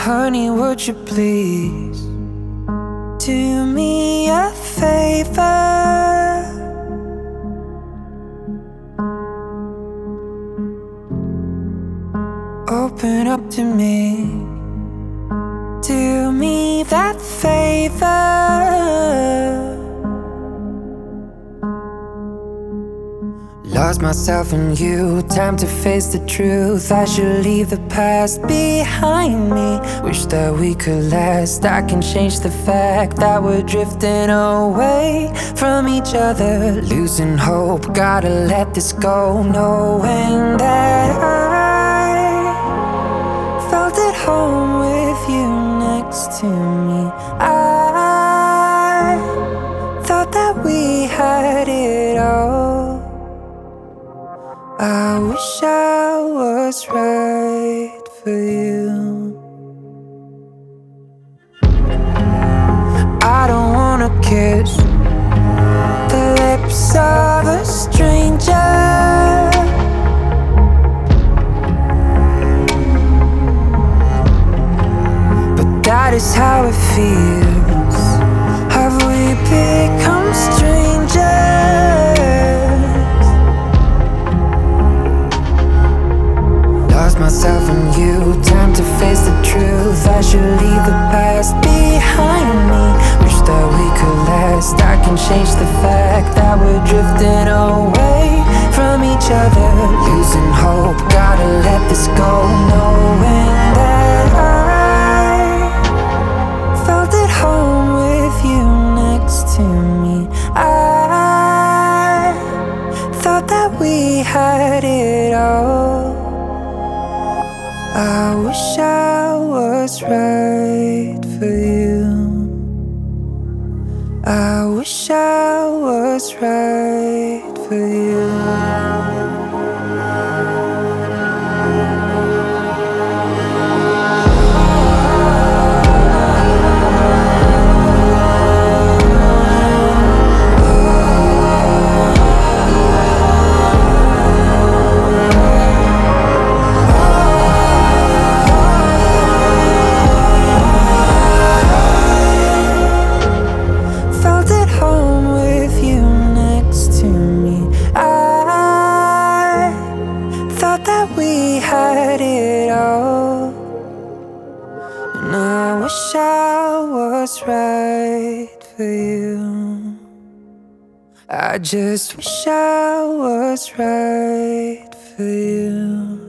Honey, would you please do me a favor? Open up to me, do me that favor. Lost myself in you, time to face the truth. I should leave the past behind me. Wish that we could last. I can change the fact that we're drifting away from each other, losing hope, gotta let this go. Knowing that I felt at home with you next to me. I thought that we had it all. I wish I was right for you. I don't wanna kiss the lips of a stranger, but that is how it feels. Have we become strangers? Lost myself in you, time to face the truth. I should leave the past behind me. Wish that we could last. I can change the fact that we're drifting away from each other, losing hope, gotta let this go. Knowing that I felt at home with you next to me. I thought that we had it all. I wish I was right for you. I wish I was right for you. We had it all, and I wish I was right for you. I just wish I was right for you.